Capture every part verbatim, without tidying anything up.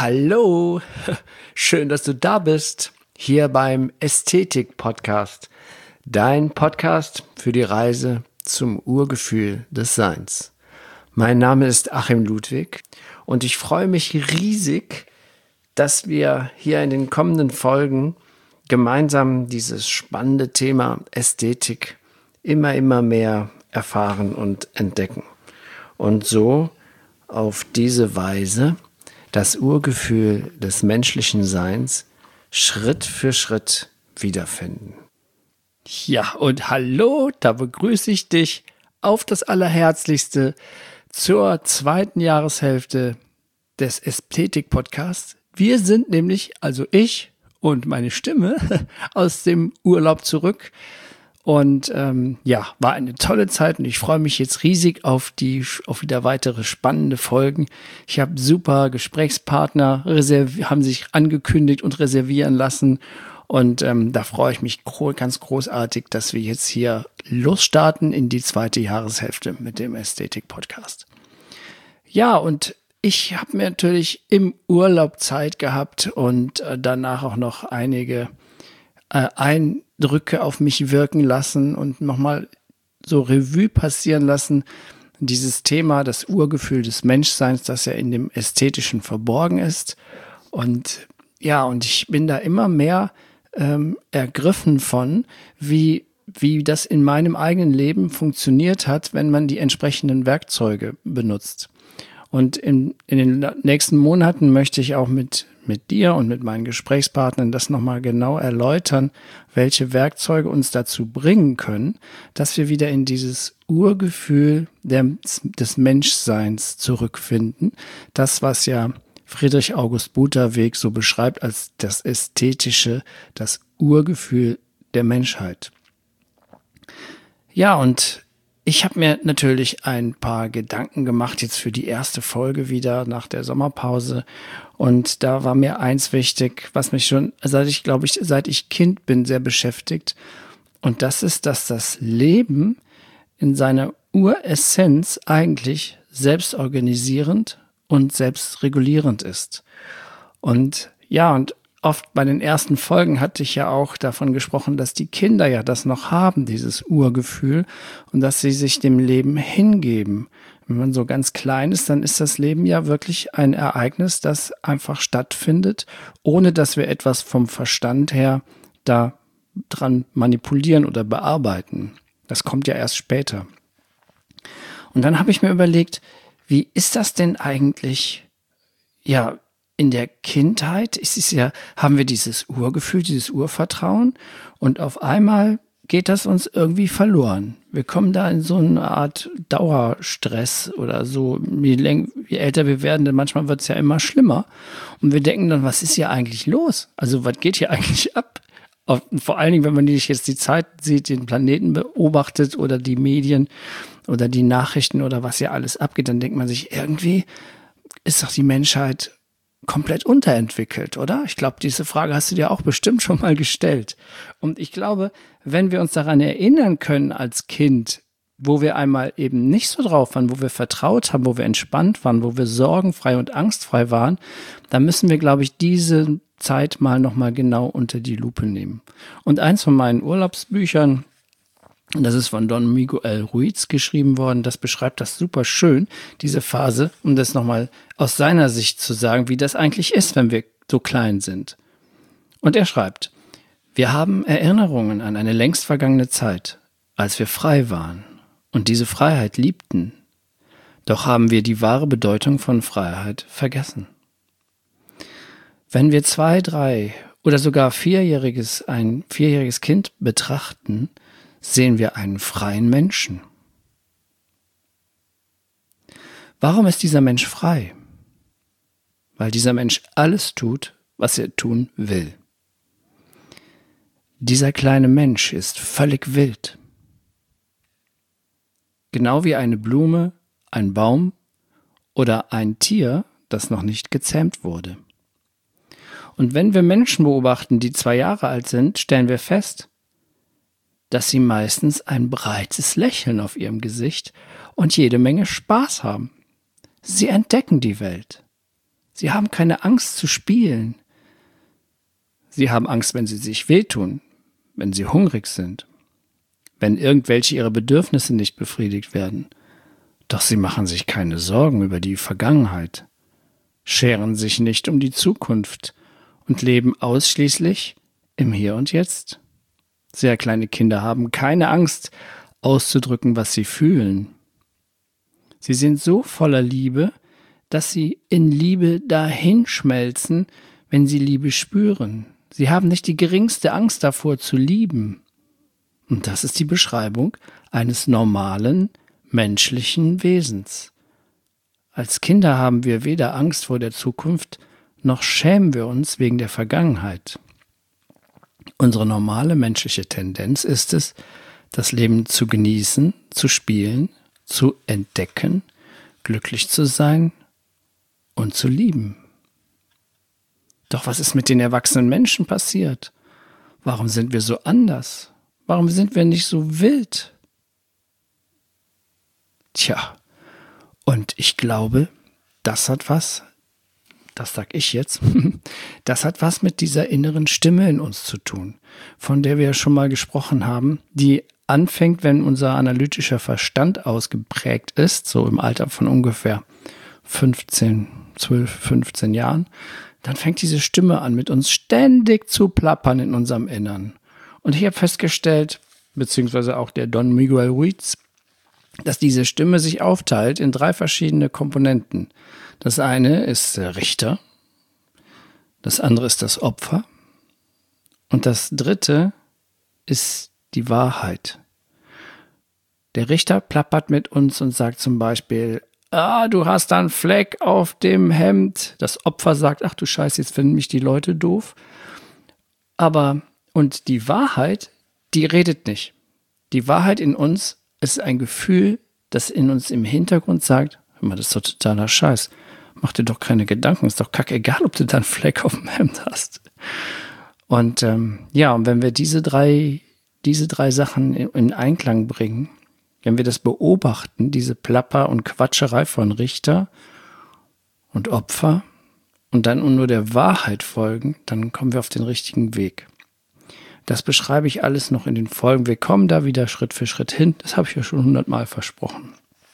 Hallo, schön, dass du da bist, hier beim Ästhetik-Podcast, dein Podcast für die Reise zum Urgefühl des Seins. Mein Name ist Achim Ludwig und ich freue mich riesig, dass wir hier in den kommenden Folgen gemeinsam dieses spannende Thema Ästhetik immer, immer mehr erfahren und entdecken. Und so auf diese Weise das Urgefühl des menschlichen Seins Schritt für Schritt wiederfinden. Ja, und hallo, da begrüße ich dich auf das Allerherzlichste zur zweiten Jahreshälfte des Ästhetik-Podcasts. Wir sind nämlich, also ich und meine Stimme, aus dem Urlaub zurück. Und ähm, ja, war eine tolle Zeit und ich freue mich jetzt riesig auf die auf wieder weitere spannende Folgen. Ich habe super Gesprächspartner, reserv- haben sich angekündigt und reservieren lassen. Und ähm, da freue ich mich gro- ganz großartig, dass wir jetzt hier losstarten in die zweite Jahreshälfte mit dem Ästhetik-Podcast. Ja, und ich habe mir natürlich im Urlaub Zeit gehabt und äh, danach auch noch einige äh, Eindrücke auf mich wirken lassen und nochmal so Revue passieren lassen. Dieses Thema, das Urgefühl des Menschseins, das ja in dem Ästhetischen verborgen ist. Und ja, und ich bin da immer mehr ähm, ergriffen von, wie, wie das in meinem eigenen Leben funktioniert hat, wenn man die entsprechenden Werkzeuge benutzt. Und in, in den nächsten Monaten möchte ich auch mit, mit dir und mit meinen Gesprächspartnern das nochmal genau erläutern, welche Werkzeuge uns dazu bringen können, dass wir wieder in dieses Urgefühl der, des Menschseins zurückfinden. Das, was ja Friedrich August Buterweg so beschreibt als das Ästhetische, das Urgefühl der Menschheit. Ja, und ich habe mir natürlich ein paar Gedanken gemacht jetzt für die erste Folge wieder nach der Sommerpause und da war mir eins wichtig, was mich schon, seit ich glaube ich, seit ich Kind bin, sehr beschäftigt und das ist, dass das Leben in seiner Uressenz eigentlich selbstorganisierend und selbstregulierend ist. Und ja, und oft bei den ersten Folgen hatte ich ja auch davon gesprochen, dass die Kinder ja das noch haben, dieses Urgefühl, und dass sie sich dem Leben hingeben. Wenn man so ganz klein ist, dann ist das Leben ja wirklich ein Ereignis, das einfach stattfindet, ohne dass wir etwas vom Verstand her da dran manipulieren oder bearbeiten. Das kommt ja erst später. Und dann habe ich mir überlegt, wie ist das denn eigentlich, ja, in der Kindheit ist es ja, haben wir dieses Urgefühl, dieses Urvertrauen und auf einmal geht das uns irgendwie verloren. Wir kommen da in so eine Art Dauerstress oder so. Je, läng- je älter wir werden, denn manchmal wird es ja immer schlimmer. Und wir denken dann, was ist hier eigentlich los? Also was geht hier eigentlich ab? Auf, vor allen Dingen, wenn man nicht jetzt die Zeit sieht, den Planeten beobachtet oder die Medien oder die Nachrichten oder was hier alles abgeht, dann denkt man sich, irgendwie ist doch die Menschheit komplett unterentwickelt, oder? Ich glaube, diese Frage hast du dir auch bestimmt schon mal gestellt. Und ich glaube, wenn wir uns daran erinnern können als Kind, wo wir einmal eben nicht so drauf waren, wo wir vertraut haben, wo wir entspannt waren, wo wir sorgenfrei und angstfrei waren, dann müssen wir, glaube ich, diese Zeit mal nochmal genau unter die Lupe nehmen. Und eins von meinen Urlaubsbüchern, das ist von Don Miguel Ruiz geschrieben worden. Das beschreibt das super schön, diese Phase, um das nochmal aus seiner Sicht zu sagen, wie das eigentlich ist, wenn wir so klein sind. Und er schreibt, wir haben Erinnerungen an eine längst vergangene Zeit, als wir frei waren und diese Freiheit liebten. Doch haben wir die wahre Bedeutung von Freiheit vergessen. Wenn wir zwei, drei oder sogar vierjähriges, ein vierjähriges Kind betrachten, sehen wir einen freien Menschen. Warum ist dieser Mensch frei? Weil dieser Mensch alles tut, was er tun will. Dieser kleine Mensch ist völlig wild. Genau wie eine Blume, ein Baum oder ein Tier, das noch nicht gezähmt wurde. Und wenn wir Menschen beobachten, die zwei Jahre alt sind, stellen wir fest, dass sie meistens ein breites Lächeln auf ihrem Gesicht und jede Menge Spaß haben. Sie entdecken die Welt. Sie haben keine Angst zu spielen. Sie haben Angst, wenn sie sich wehtun, wenn sie hungrig sind, wenn irgendwelche ihrer Bedürfnisse nicht befriedigt werden. Doch sie machen sich keine Sorgen über die Vergangenheit, scheren sich nicht um die Zukunft und leben ausschließlich im Hier und Jetzt. Sehr kleine Kinder haben keine Angst, auszudrücken, was sie fühlen. Sie sind so voller Liebe, dass sie in Liebe dahinschmelzen, wenn sie Liebe spüren. Sie haben nicht die geringste Angst davor zu lieben. Und das ist die Beschreibung eines normalen, menschlichen Wesens. Als Kinder haben wir weder Angst vor der Zukunft, noch schämen wir uns wegen der Vergangenheit. Unsere normale menschliche Tendenz ist es, das Leben zu genießen, zu spielen, zu entdecken, glücklich zu sein und zu lieben. Doch was ist mit den erwachsenen Menschen passiert? Warum sind wir so anders? Warum sind wir nicht so wild? Tja, und ich glaube, das hat was, das sag ich jetzt, das hat was mit dieser inneren Stimme in uns zu tun, von der wir schon mal gesprochen haben, die anfängt, wenn unser analytischer Verstand ausgeprägt ist, so im Alter von ungefähr fünfzehn, zwölf, fünfzehn Jahren, dann fängt diese Stimme an, mit uns ständig zu plappern in unserem Innern. Und ich habe festgestellt, beziehungsweise auch der Don Miguel Ruiz, dass diese Stimme sich aufteilt in drei verschiedene Komponenten. Das eine ist der Richter, das andere ist das Opfer und das dritte ist die Wahrheit. Der Richter plappert mit uns und sagt zum Beispiel, ah, du hast da einen Fleck auf dem Hemd. Das Opfer sagt, ach du Scheiße, jetzt finden mich die Leute doof. Aber, und die Wahrheit, die redet nicht. Die Wahrheit in uns ist ein Gefühl, das in uns im Hintergrund sagt, hör mal, das ist doch totaler Scheiß. Mach dir doch keine Gedanken, ist doch kackegal, ob du da einen Fleck auf dem Hemd hast. Und ähm, ja, und wenn wir diese drei, diese drei Sachen in, in Einklang bringen, wenn wir das beobachten, diese Plapper und Quatscherei von Richter und Opfer und dann nur der Wahrheit folgen, dann kommen wir auf den richtigen Weg. Das beschreibe ich alles noch in den Folgen. Wir kommen da wieder Schritt für Schritt hin. Das habe ich ja schon hundertmal versprochen.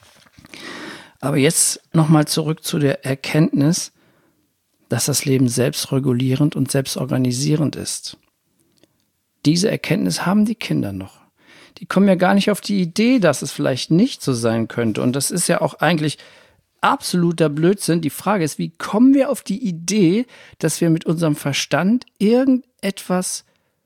Aber jetzt nochmal zurück zu der Erkenntnis, dass das Leben selbstregulierend und selbstorganisierend ist. Diese Erkenntnis haben die Kinder noch. Die kommen ja gar nicht auf die Idee, dass es vielleicht nicht so sein könnte. Und das ist ja auch eigentlich absoluter Blödsinn. Die Frage ist, wie kommen wir auf die Idee, dass wir mit unserem Verstand irgendetwas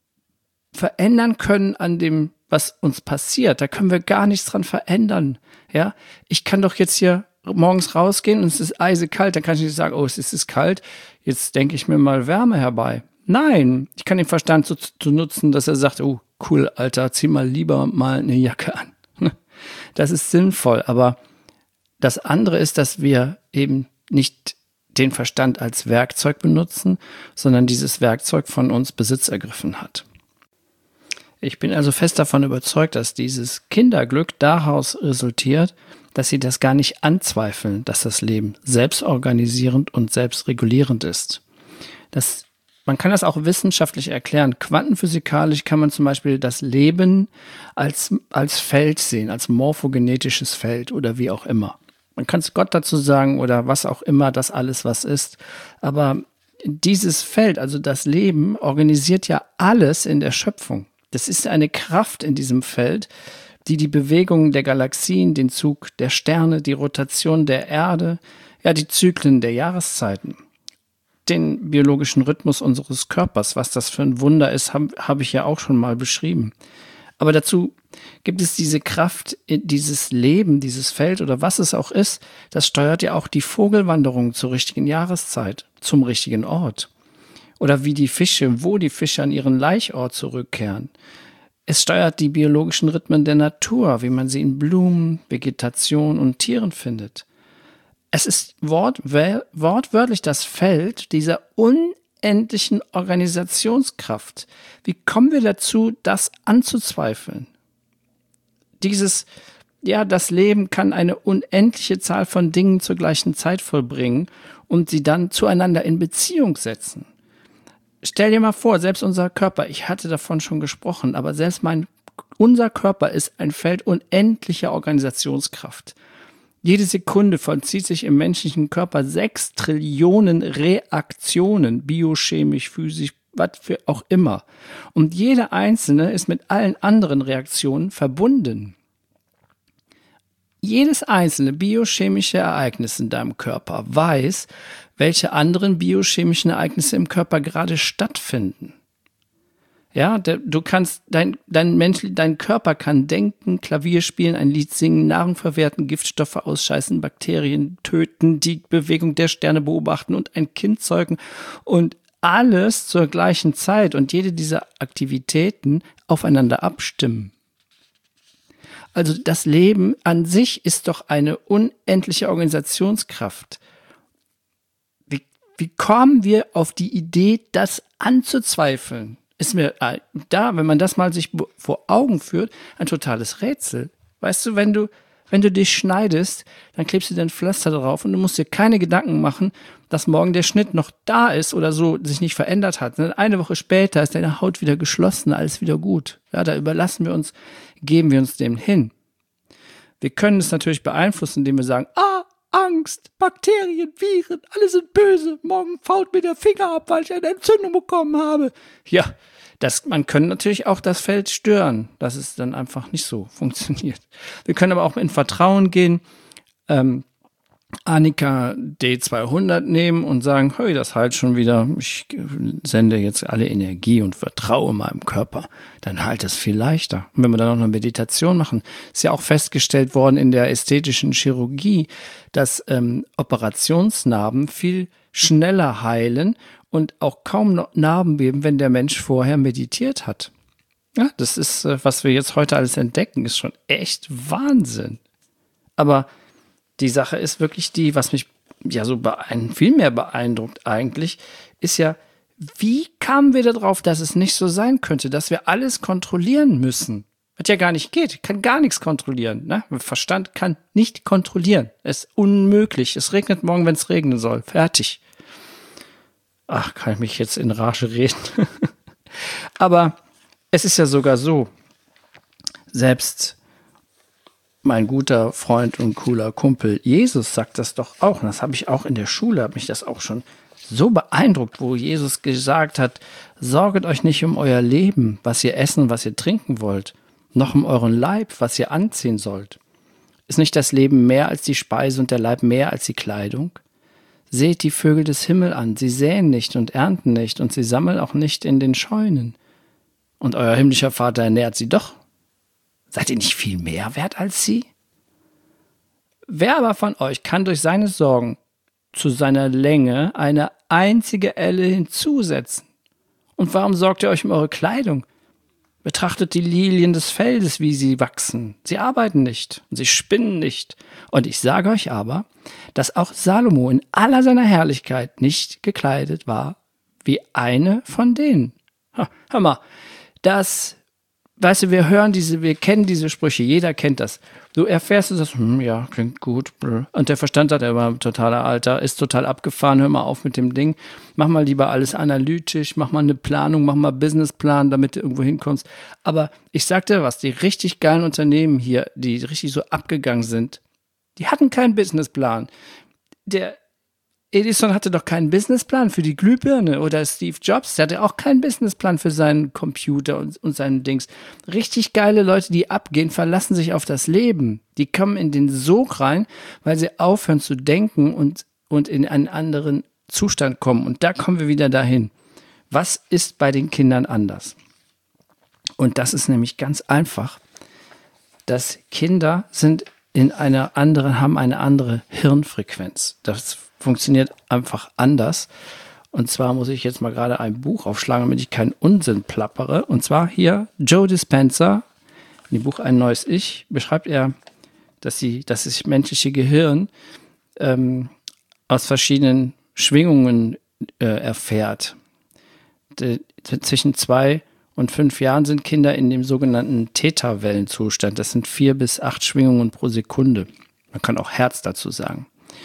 verändern können an dem, was uns passiert. Da können wir gar nichts dran verändern. Ja, ich kann doch jetzt hier morgens rausgehen und es ist eisekalt, dann kann ich nicht sagen, oh, es ist kalt, jetzt denke ich mir mal Wärme herbei. Nein, ich kann den Verstand so zu nutzen, dass er sagt, oh, cool, Alter, zieh mal lieber mal eine Jacke an. Das ist sinnvoll, aber das andere ist, dass wir eben nicht den Verstand als Werkzeug benutzen, sondern dieses Werkzeug von uns Besitz ergriffen hat. Ich bin also fest davon überzeugt, dass dieses Kinderglück daraus resultiert, dass sie das gar nicht anzweifeln, dass das Leben selbstorganisierend und selbstregulierend ist. Das, man kann das auch wissenschaftlich erklären. Quantenphysikalisch kann man zum Beispiel das Leben als, als Feld sehen, als morphogenetisches Feld oder wie auch immer. Man kann es Gott dazu sagen oder was auch immer das alles was ist. Aber dieses Feld, also das Leben, organisiert ja alles in der Schöpfung. Das ist eine Kraft in diesem Feld, die die Bewegungen der Galaxien, den Zug der Sterne, die Rotation der Erde, ja die Zyklen der Jahreszeiten, den biologischen Rhythmus unseres Körpers, was das für ein Wunder ist, habe hab ich ja auch schon mal beschrieben. Aber dazu gibt es diese Kraft, dieses Leben, dieses Feld oder was es auch ist, das steuert ja auch die Vogelwanderung zur richtigen Jahreszeit, zum richtigen Ort. Oder wie die Fische, wo die Fische an ihren Laichort zurückkehren. Es steuert die biologischen Rhythmen der Natur, wie man sie in Blumen, Vegetation und Tieren findet. Es ist wortwör- wortwörtlich das Feld dieser unendlichen Organisationskraft. Wie kommen wir dazu, das anzuzweifeln? Dieses, ja, das Leben kann eine unendliche Zahl von Dingen zur gleichen Zeit vollbringen und sie dann zueinander in Beziehung setzen. Stell dir mal vor, selbst unser Körper, ich hatte davon schon gesprochen, aber selbst mein, unser Körper ist ein Feld unendlicher Organisationskraft. Jede Sekunde vollzieht sich im menschlichen Körper sechs Trillionen Reaktionen, biochemisch, physisch, was für auch immer. Und jede einzelne ist mit allen anderen Reaktionen verbunden. Jedes einzelne biochemische Ereignis in deinem Körper weiß, welche anderen biochemischen Ereignisse im Körper gerade stattfinden. Ja, der, du kannst, dein, dein Mensch, dein Körper kann denken, Klavier spielen, ein Lied singen, Nahrung verwerten, Giftstoffe ausscheißen, Bakterien töten, die Bewegung der Sterne beobachten und ein Kind zeugen und alles zur gleichen Zeit und jede dieser Aktivitäten aufeinander abstimmen. Also das Leben an sich ist doch eine unendliche Organisationskraft. Wie, wie kommen wir auf die Idee, das anzuzweifeln? Ist mir da, wenn man das mal sich vor Augen führt, ein totales Rätsel. Weißt du, wenn du, wenn du dich schneidest, dann klebst du dir ein Pflaster drauf und du musst dir keine Gedanken machen, dass morgen der Schnitt noch da ist oder so sich nicht verändert hat. Denn eine Woche später ist deine Haut wieder geschlossen, alles wieder gut. Ja, da überlassen wir uns, geben wir uns dem hin. Wir können es natürlich beeinflussen, indem wir sagen, ah, Angst, Bakterien, Viren, alle sind böse. Morgen fault mir der Finger ab, weil ich eine Entzündung bekommen habe. Ja, das, man kann natürlich auch das Feld stören, dass es dann einfach nicht so funktioniert. Wir können aber auch in Vertrauen gehen, ähm, Annika D zweihundert nehmen und sagen, hey, das heilt schon wieder. Ich sende jetzt alle Energie und vertraue meinem Körper. Dann heilt es viel leichter. Und wenn wir dann noch eine Meditation machen, ist ja auch festgestellt worden in der ästhetischen Chirurgie, dass ähm, Operationsnarben viel schneller heilen und auch kaum noch Narben geben, wenn der Mensch vorher meditiert hat. Ja, das ist, äh, was wir jetzt heute alles entdecken, ist schon echt Wahnsinn. Aber die Sache ist wirklich die, was mich ja so beein- viel mehr beeindruckt eigentlich, ist ja, wie kamen wir darauf, dass es nicht so sein könnte, dass wir alles kontrollieren müssen? Was ja gar nicht geht, kann gar nichts kontrollieren. Ne? Verstand kann nicht kontrollieren. Es ist unmöglich. Es regnet morgen, wenn es regnen soll. Fertig. Ach, kann ich mich jetzt in Rage reden? Aber es ist ja sogar so, selbst mein guter Freund und cooler Kumpel Jesus sagt das doch auch. Und das habe ich auch in der Schule, hat mich das auch schon so beeindruckt, wo Jesus gesagt hat, sorget euch nicht um euer Leben, was ihr essen, was ihr trinken wollt, noch um euren Leib, was ihr anziehen sollt. Ist nicht das Leben mehr als die Speise und der Leib mehr als die Kleidung? Seht die Vögel des Himmels an, sie säen nicht und ernten nicht und sie sammeln auch nicht in den Scheunen. Und euer himmlischer Vater ernährt sie doch. Seid ihr nicht viel mehr wert als sie? Wer aber von euch kann durch seine Sorgen zu seiner Länge eine einzige Elle hinzusetzen? Und warum sorgt ihr euch um eure Kleidung? Betrachtet die Lilien des Feldes, wie sie wachsen. Sie arbeiten nicht und sie spinnen nicht. Und ich sage euch aber, dass auch Salomo in aller seiner Herrlichkeit nicht gekleidet war wie eine von denen. Ha, hör mal, das... Weißt du, wir hören diese, wir kennen diese Sprüche, jeder kennt das. Du erfährst es, das, hm, ja, klingt gut. Und der Verstand sagt, er war totaler Alter, ist total abgefahren, hör mal auf mit dem Ding. Mach mal lieber alles analytisch, mach mal eine Planung, mach mal Businessplan, damit du irgendwo hinkommst. Aber ich sag dir was, die richtig geilen Unternehmen hier, die richtig so abgegangen sind, die hatten keinen Businessplan. Der Edison hatte doch keinen Businessplan für die Glühbirne oder Steve Jobs, der hatte auch keinen Businessplan für seinen Computer und, und seinen Dings. Richtig geile Leute, die abgehen, verlassen sich auf das Leben. Die kommen in den Sog rein, weil sie aufhören zu denken und, und in einen anderen Zustand kommen. Und da kommen wir wieder dahin. Was ist bei den Kindern anders? Und das ist nämlich ganz einfach, dass Kinder sind in einer anderen, haben eine andere Hirnfrequenz. Das funktioniert einfach anders. Und zwar muss ich jetzt mal gerade ein Buch aufschlagen, damit ich keinen Unsinn plappere. Und zwar hier Joe Dispenza, in dem Buch Ein neues Ich, beschreibt er, dass, sie, dass das menschliche Gehirn ähm, aus verschiedenen Schwingungen äh, erfährt. De, zwischen zwei und fünf Jahren sind Kinder in dem sogenannten Theta-Wellenzustand. Das sind vier bis acht Schwingungen pro Sekunde. Man kann auch Herz dazu sagen.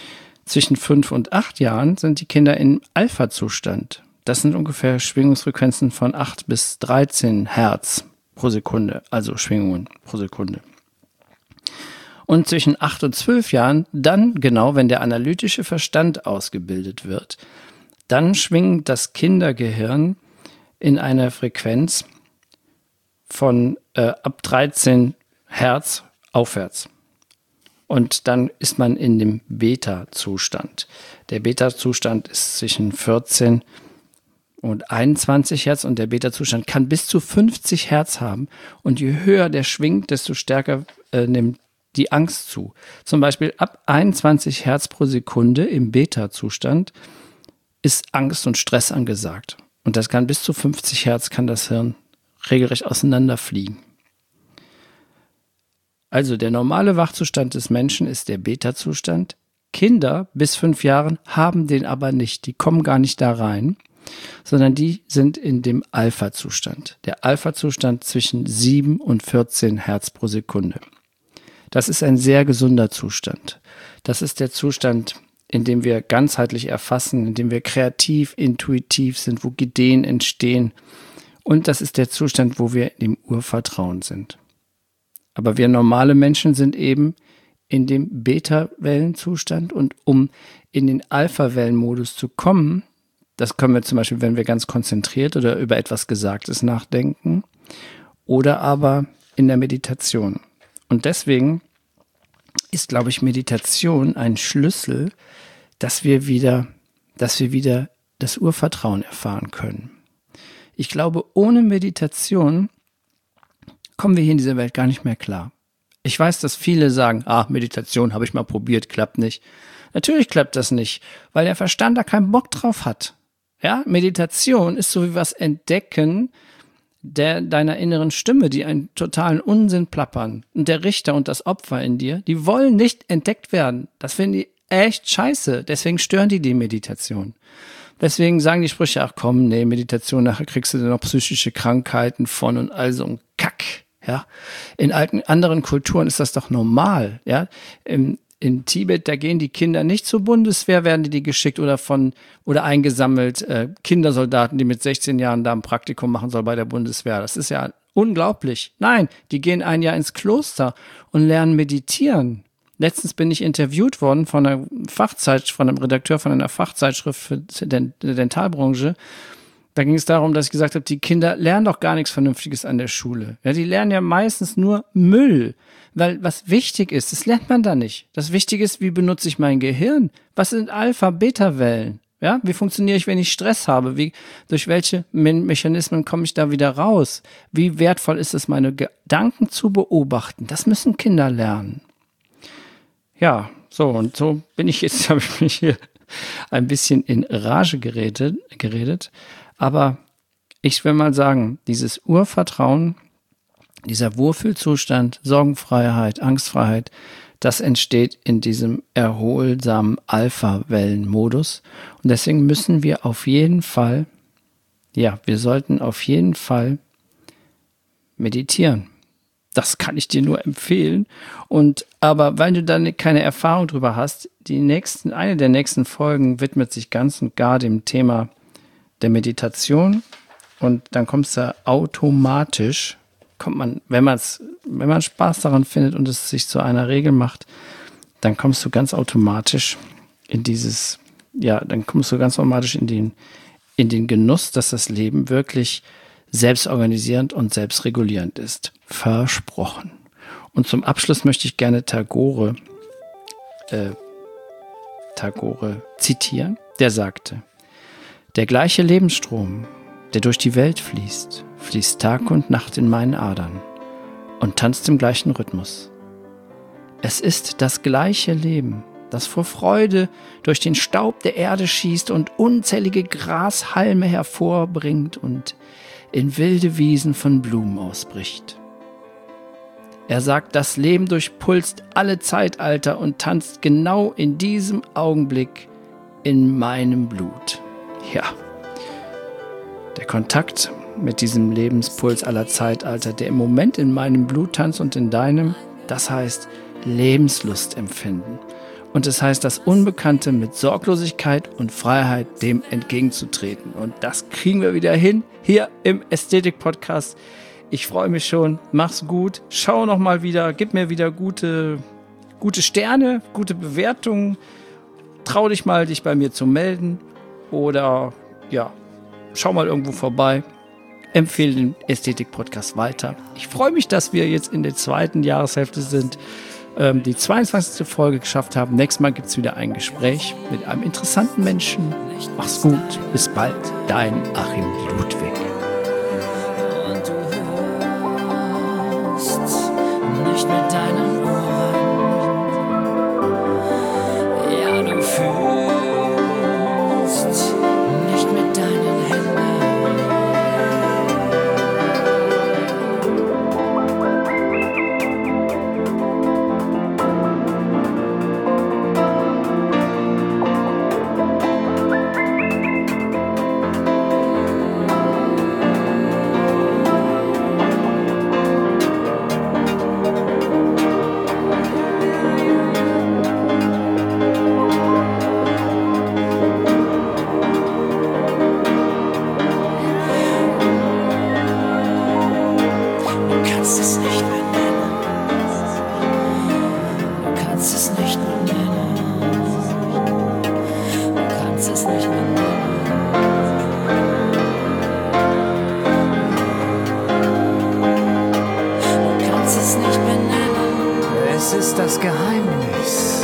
Zwischen fünf und acht Jahren sind die Kinder im Alpha-Zustand. Das sind ungefähr Schwingungsfrequenzen von acht bis dreizehn Hertz pro Sekunde, also Schwingungen pro Sekunde. Und zwischen acht und zwölf Jahren, dann genau, wenn der analytische Verstand ausgebildet wird, dann schwingt das Kindergehirn in einer Frequenz von äh, ab dreizehn Hertz aufwärts. Und dann ist man in dem Beta-Zustand. Der Beta-Zustand ist zwischen vierzehn und einundzwanzig Hertz und der Beta-Zustand kann bis zu fünfzig Hertz haben. Und je höher der schwingt, desto stärker äh, nimmt die Angst zu. Zum Beispiel ab einundzwanzig Hertz pro Sekunde im Beta-Zustand ist Angst und Stress angesagt. Und das kann bis zu fünfzig Hertz kann das Hirn regelrecht auseinanderfliegen. Also der normale Wachzustand des Menschen ist der Beta-Zustand. Kinder bis fünf Jahren haben den aber nicht. Die kommen gar nicht da rein, sondern die sind in dem Alpha-Zustand. Der Alpha-Zustand zwischen sieben und vierzehn Hertz pro Sekunde. Das ist ein sehr gesunder Zustand. Das ist der Zustand, in dem wir ganzheitlich erfassen, in dem wir kreativ, intuitiv sind, wo Ideen entstehen. Und das ist der Zustand, wo wir im Urvertrauen sind. Aber wir normale Menschen sind eben in dem Beta-Wellenzustand und um in den Alpha-Wellenmodus zu kommen, das können wir zum Beispiel, wenn wir ganz konzentriert oder über etwas Gesagtes nachdenken oder aber in der Meditation. Und deswegen ist, glaube ich, Meditation ein Schlüssel, dass wir wieder, dass wir wieder das Urvertrauen erfahren können. Ich glaube, ohne Meditation kommen wir hier in dieser Welt gar nicht mehr klar. Ich weiß, dass viele sagen, ah, Meditation habe ich mal probiert, klappt nicht. Natürlich klappt das nicht, weil der Verstand da keinen Bock drauf hat. Ja, Meditation ist so wie was entdecken der deiner inneren Stimme, die einen totalen Unsinn plappern. Und der Richter und das Opfer in dir, die wollen nicht entdeckt werden. Das finden die echt scheiße. Deswegen stören die die Meditation. Deswegen sagen die Sprüche, ach komm, nee, Meditation, nachher kriegst du dann noch psychische Krankheiten von und all so ein Kack. Ja, in alten anderen Kulturen ist das doch normal. Ja, in, in Tibet, da gehen die Kinder nicht zur Bundeswehr, werden die, die geschickt oder von oder eingesammelt äh, Kindersoldaten, die mit sechzehn Jahren da ein Praktikum machen soll bei der Bundeswehr. Das ist ja unglaublich. Nein, die gehen ein Jahr ins Kloster und lernen meditieren. Letztens bin ich interviewt worden von einer Fachzeitschrift, von einem Redakteur von einer Fachzeitschrift für die Dentalbranche. Da ging es darum, dass ich gesagt habe, die Kinder lernen doch gar nichts Vernünftiges an der Schule. Ja, die lernen ja meistens nur Müll. Weil was wichtig ist, das lernt man da nicht. Das Wichtige ist, wie benutze ich mein Gehirn? Was sind Alpha-Beta-Wellen? Ja, wie funktioniere ich, wenn ich Stress habe? Wie, durch welche Me- Mechanismen komme ich da wieder raus? Wie wertvoll ist es, meine Gedanken zu beobachten? Das müssen Kinder lernen. Ja, so und so bin ich jetzt, habe ich mich hier ein bisschen in Rage geredet, geredet. Aber ich will mal sagen, dieses Urvertrauen, dieser Wohlfühlzustand, Sorgenfreiheit, Angstfreiheit, das entsteht in diesem erholsamen Alpha-Wellenmodus. Und deswegen müssen wir auf jeden Fall, ja, wir sollten auf jeden Fall meditieren. Das kann ich dir nur empfehlen. Und aber weil du dann keine Erfahrung drüber hast, die nächsten, eine der nächsten Folgen widmet sich ganz und gar dem Thema der Meditation. Und dann kommst du automatisch, kommt man, wenn man es, wenn man Spaß daran findet und es sich zu einer Regel macht, dann kommst du ganz automatisch in dieses, ja, dann kommst du ganz automatisch in den, in den Genuss, dass das Leben wirklich selbstorganisierend und selbstregulierend ist. Versprochen. Und zum Abschluss möchte ich gerne Tagore, äh, Tagore zitieren. Der sagte, der gleiche Lebensstrom, der durch die Welt fließt, fließt Tag und Nacht in meinen Adern und tanzt im gleichen Rhythmus. Es ist das gleiche Leben, das vor Freude durch den Staub der Erde schießt und unzählige Grashalme hervorbringt und in wilde Wiesen von Blumen ausbricht. Er sagt, das Leben durchpulst alle Zeitalter und tanzt genau in diesem Augenblick in meinem Blut. Ja, der Kontakt mit diesem Lebenspuls aller Zeitalter, der im Moment in meinem Blut tanzt und in deinem, das heißt Lebenslust empfinden. Und es heißt, das Unbekannte mit Sorglosigkeit und Freiheit dem entgegenzutreten. Und das kriegen wir wieder hin, hier im Ästhetik-Podcast. Ich freue mich schon. Mach's gut. Schau noch mal wieder. Gib mir wieder gute, gute Sterne, gute Bewertungen. Trau dich mal, dich bei mir zu melden. Oder, ja, schau mal irgendwo vorbei. Empfehle den Ästhetik-Podcast weiter. Ich freue mich, dass wir jetzt in der zweiten Jahreshälfte sind, ähm, die zweiundzwanzigste Folge geschafft haben. Nächstes Mal gibt es wieder ein Gespräch mit einem interessanten Menschen. Mach's gut, bis bald, dein Achim Ludwig. Und du hörst nicht mit deinen Ohren, ja, du fühlst nicht mit deinen Händen. Es ist das Geheimnis,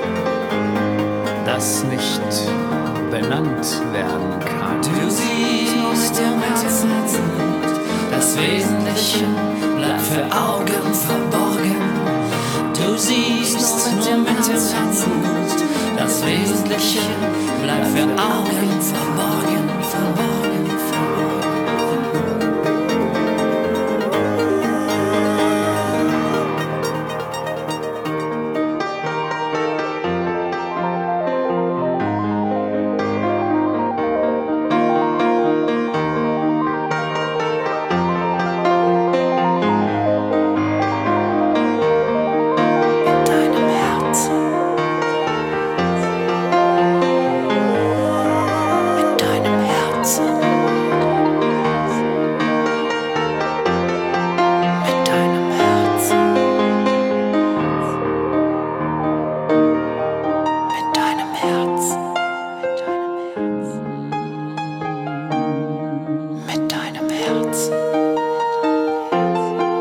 das nicht benannt werden kann. Du siehst im Herzen, das Wesentliche bleibt für Augen verborgen. Du siehst nur mit dem Herzen, das Wesentliche bleibt für Augen verborgen, verborgen, verborgen.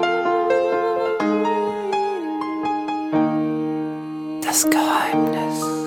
Das Geheimnis.